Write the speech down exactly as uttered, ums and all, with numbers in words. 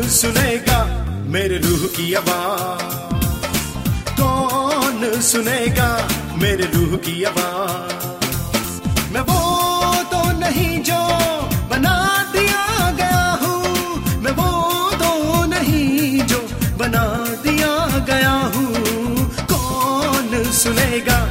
सुनेगा मेरे रूह की आवाज? कौन सुनेगा मेरे रूह की आवाज? मैं वो तो नहीं जो बना दिया गया हूँ, मैं वो तो नहीं जो बना दिया गया हूँ। कौन सुनेगा